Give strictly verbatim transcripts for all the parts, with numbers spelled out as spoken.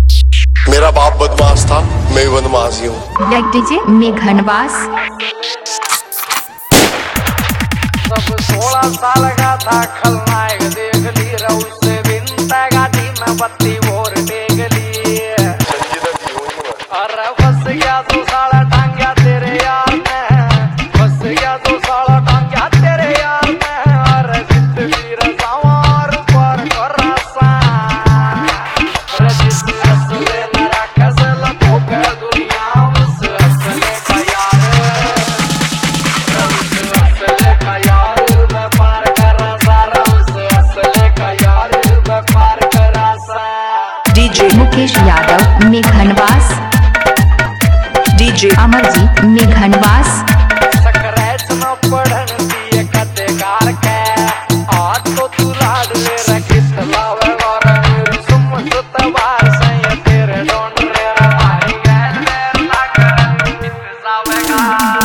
मेरा बाप बदमाश था, मैं भी बदमाश ही हूँ। Black DJ Meghanwas. सब सोलह साल का था खलनायक, देख ली रउल से बिनता गाड़ी में बत्ती और देख ली। अरे बस गया तो साला टांग्या तेरे यार में, बस गया तो साला टांग्या तेरे यार में। अरे जिंदगी रसावार पर करासा, अरे जिस असले मेरा कसल को कर दुनिया उस असले का यार, उस असले का यार मैं पार करा सारा, उस असले का यार मैं पार करा सा। डीजे मुकेश यादव मेघनवास। डीजे अमरजीत मेघनवास। सकरेच न पढ़न दिए कतेकार के, आज तो तू लाड ले रखित लावे और मेरी सुम सुतवार से तेरे डोंड रे आई गए तेरे लाकर कित सावेगा।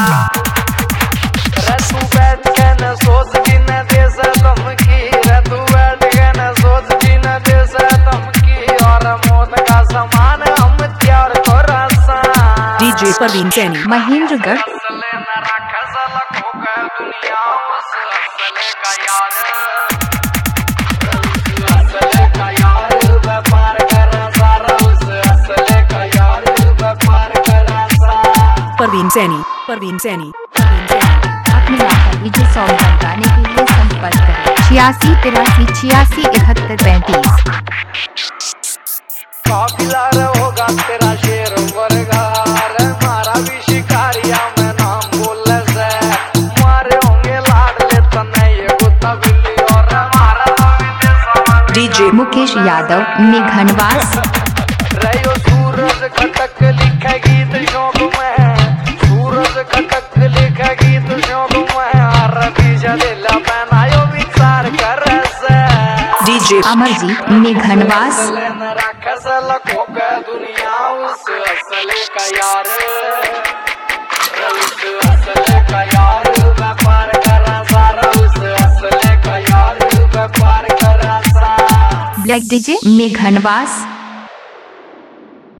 रे तू बैठ के न सोच की न दे से धमकी, रे तू बैठ के न सोच की न दे से धमकी, और मौत का समान हम त्यार को रासा। डीजे परवीन सैनी महेंद्रगढ़। असले न रख सल को कर दुनिया उस असले का यार, उस असले का यार व्यापार करा सारा, उस असले का यार व्यापार करा सा। परवीन सैनी परवीन सैनी परवीन सैनी। अपने यहाँ डीजे सॉन्ग गाने के लिए संपर्क करें छियासी तिरासी छियासी इकहत्तर पैंतीस। काफिला होगा तेरा शेर वर्गार, मारा भी शिकारिया में नाम बोल से, मारे होंगे लाडले तने ये गुत्ता बिल्ली, और मारा डीजे मुकेश यादव मेघनवास। रयो सूरज खटक लिखे गीत शौक में, सूरज खटक लिखे गीत शौक में, हर बीजा दिला पहनायो विचार कर से। डीजे अमरजीत मेघनवास। कसल को कर दुनिया उस असले का यार, उस असले का यार व्यापार करा सारा, उस असले का यार व्यापार करा सा। Black DJ मेघनवास।